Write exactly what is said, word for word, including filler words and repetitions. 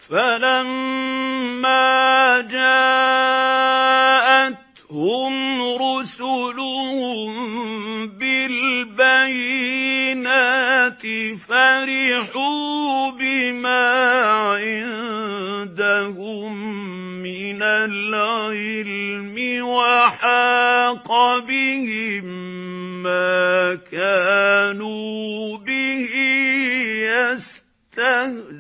فَلَمَّا جَاءَتْهُمْ رُسُلُهُم بِالْبَيِّنَاتِ فَرِحُوا بِمَا عِندَهُم مِّنَ الْعِلْمِ وَحَاقَ بِهِم مَّا كَانُوا بِهِ يَسْتَهْزِئُونَ